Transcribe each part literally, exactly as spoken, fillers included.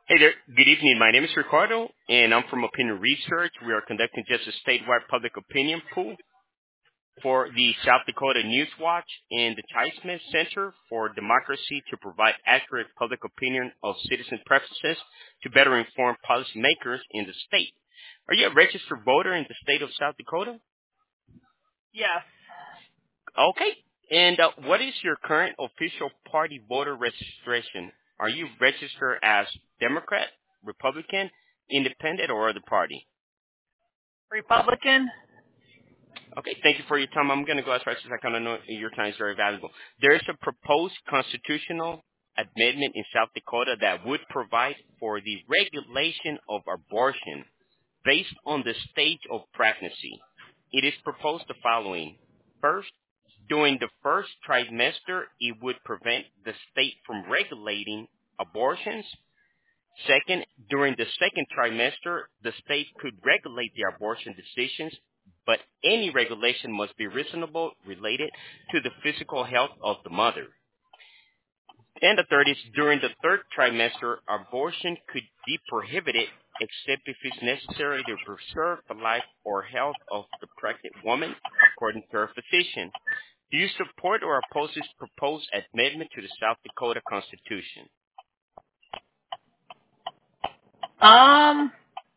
Hey there. Good evening. My name is Ricardo, and I'm from Opinion Research. We are conducting just a statewide public opinion poll for the South Dakota News Watch and the Chaisman Center for Democracy to provide accurate public opinion of citizen preferences to better inform policymakers in the state. Are you a registered voter in the state of South Dakota? Yes. Okay. And uh, what is your current official party voter registration? Are you registered as Democrat, Republican, Independent, or other party? Republican? Okay, thank you for your time. I'm going to go as fast as I can. I know your time is very valuable. There is a proposed constitutional amendment in South Dakota that would provide for the regulation of abortion based on the stage of pregnancy. It is proposed the following. First, during the first trimester, it would prevent the state from regulating abortions. Second, during the second trimester, the state could regulate the abortion decisions, but any regulation must be reasonable related to the physical health of the mother. And the third is during the third trimester, abortion could be prohibited except if it's necessary to preserve the life or health of the pregnant woman, according to her physician. Do you support or oppose this proposed amendment to the South Dakota Constitution? Um,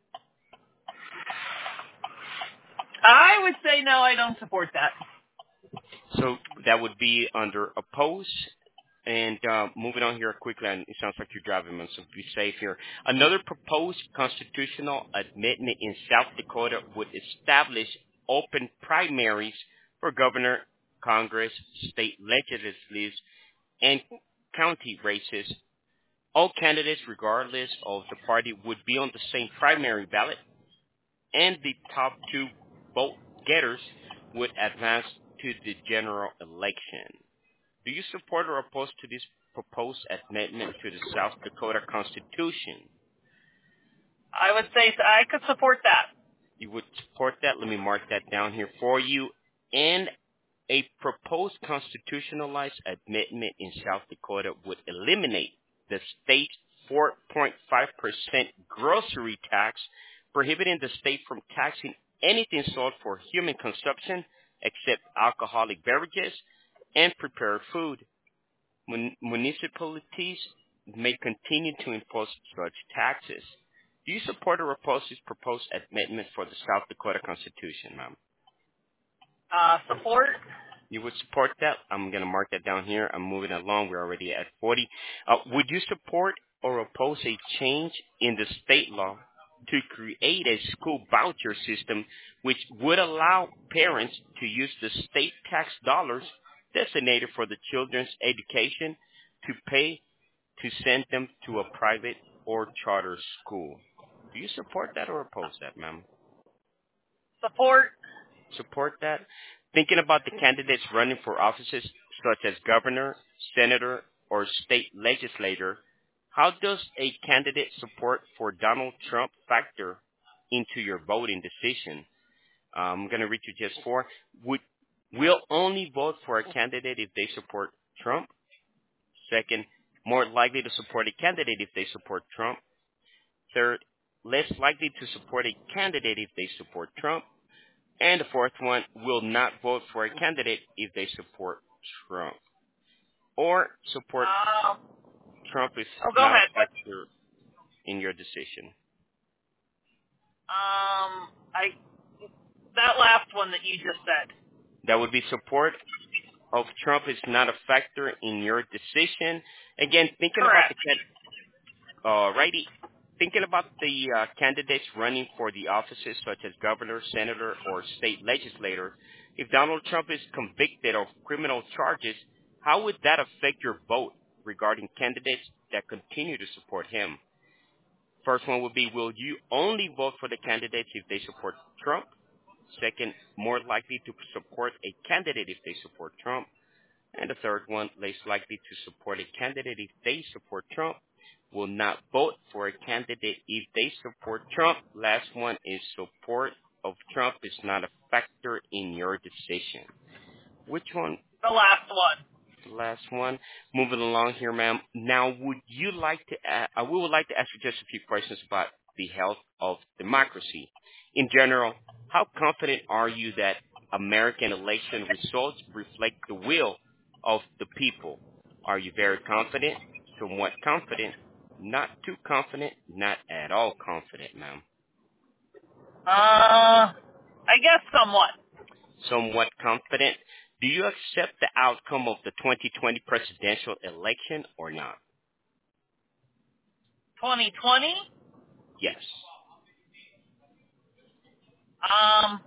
I would say no, I don't support that. So that would be under oppose. And uh, moving on here quickly, and it sounds like you're driving, man, so be safe here. Another proposed constitutional amendment in South Dakota would establish open primaries for governor, Congress, state legislatures, and county races. All candidates, regardless of the party, would be on the same primary ballot, and the top two vote getters would advance to the general election. Do you support or oppose to this proposed amendment to the South Dakota Constitution? I would say I could support that. You would support that? Let me mark that down here for you. And a proposed constitutionalized amendment in South Dakota would eliminate the state's four point five percent grocery tax, prohibiting the state from taxing anything sold for human consumption except alcoholic beverages and prepared food. Mun- municipalities may continue to impose such taxes. Do you support or oppose this proposed amendment for the South Dakota Constitution, ma'am? Uh, support? You would support that? I'm going to mark that down here. I'm moving along. We're already at forty. Uh, would you support or oppose a change in the state law to create a school voucher system which would allow parents to use the state tax dollars designated for the children's education to pay to send them to a private or charter school? Do you support that or oppose that, ma'am? Support? Support that? Thinking about the candidates running for offices such as governor, senator, or state legislator, how does a candidate support for Donald Trump factor into your voting decision? Uh, I'm going to read you just four. Would will only vote for a candidate if they support Trump. Second, more likely to support a candidate if they support Trump. Third, less likely to support a candidate if they support Trump. And the fourth one, will not vote for a candidate if they support Trump. Or support Um, Trump is oh, go not a ahead. What, factor in your decision. um, I, that last one that you just said. That would be support of Trump is not a factor in your decision. Again, thinking about Correct. the can- uh, righty, thinking about the uh, candidates running for the offices such as governor, senator, or state legislator, if Donald Trump is convicted of criminal charges, how would that affect your vote regarding candidates that continue to support him? First one would be, will you only vote for the candidates if they support Trump? Second, more likely to support a candidate if they support Trump. And the third one, less likely to support a candidate if they support Trump. Will not vote for a candidate if they support Trump. Last one is support of Trump is not a factor in your decision. Which one? The last one. the last one. Moving along here, ma'am. Now, would you like to? a- Uh, we would like to ask you just a few questions about the health of democracy in general. How confident are you that American election results reflect the will of the people? Are you very confident? Somewhat confident? Not too confident? Not at all confident, ma'am. Uh, I guess somewhat. Somewhat confident. Do you accept the outcome of the twenty twenty presidential election or not? twenty twenty? Yes. Um,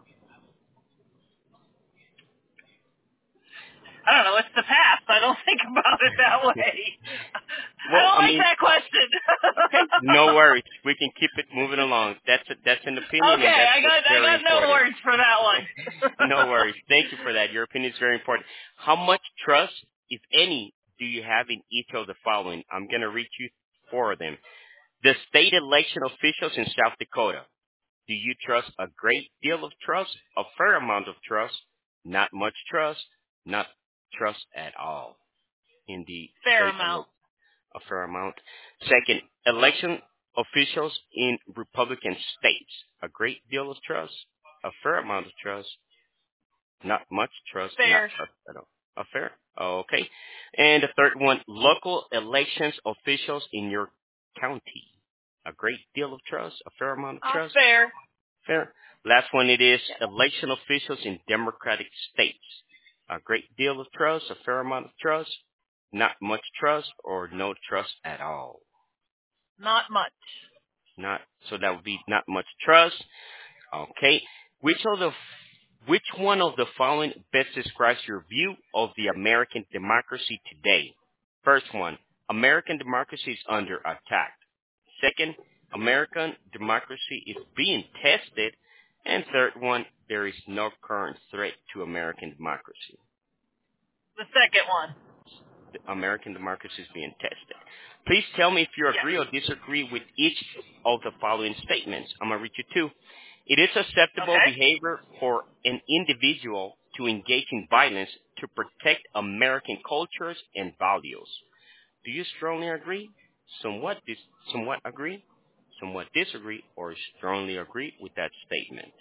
I don't know. It's the past. I don't think about it that way. I Well, don't I like mean, that question. okay, no worries. We can keep it moving along. That's a, that's an opinion, and Okay, that's I what's got I very got no important. words for that one. No worries. Thank you for that. Your opinion is very important. How much trust, if any, do you have in each of the following? I'm going to read you four of them. The state election officials in South Dakota. Do you trust a great deal of trust, a fair amount of trust, not much trust, not trust at all in the Fair state amount. election? A fair amount. Second, election officials in Republican states. A great deal of trust, a fair amount of trust, not much trust, not Fair. trust at all. A fair? Okay. And the third one, local elections officials in your county. A great deal of trust, a fair amount of Uh, trust. fair. Fair. Last one, it is Yeah. election officials in Democratic states. A great deal of trust, a fair amount of trust, not much trust, or no trust at all. Not much. Not so that would be not much trust. Okay. Which of the which one of the following best describes your view of the American democracy today? First one, American democracy is under attack. Second, American democracy is being tested. And third one, there is no current threat to American democracy. The second one. The American democracy is being tested. Please tell me if you Yeah. agree or disagree with each of the following statements. I'm going to read you two. It is acceptable Okay. behavior for an individual to engage in violence to protect American cultures and values. Do you strongly agree? Somewhat dis- somewhat agree? Somewhat disagree? Or strongly agree with that statement?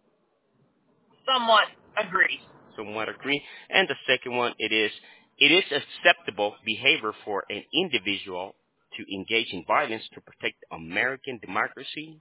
Somewhat agree. Somewhat agree. And the second one, it is it is acceptable behavior for an individual to engage in violence to protect American democracy.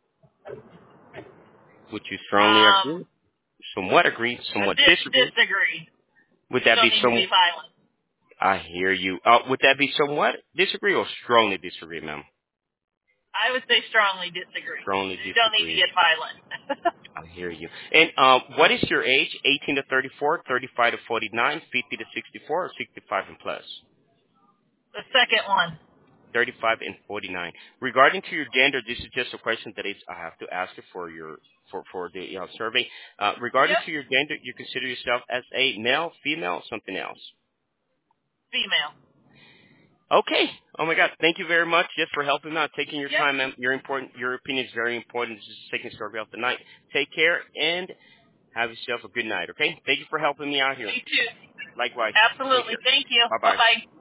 Would you strongly Um, agree? Somewhat agree, I somewhat dis- disagree. disagree. Would You that don't be need to some? be violent. I hear you. Uh, would that be somewhat disagree or strongly disagree, ma'am? I would say strongly disagree. Strongly You don't need to disagree. get violent. I hear you. And uh, what is your age? eighteen to thirty-four, thirty-five to forty-nine, fifty to sixty-four, or sixty-five and plus? The second one. thirty-five and forty-nine. Regarding to your gender, this is just a question that is I have to ask you for your for for the uh, survey. Uh, regarding Yep. to your gender, you consider yourself as a male, female, something else? Female. Okay. Oh my God. Thank you very much just for helping out, taking your Yep. time, ma'am. Your important your opinion is very important. This is the second survey of the night. Take care and have yourself a good night. Okay. Thank you for helping me out here. Me too. Likewise. Take Absolutely. care. Thank you. Bye bye. Bye-bye.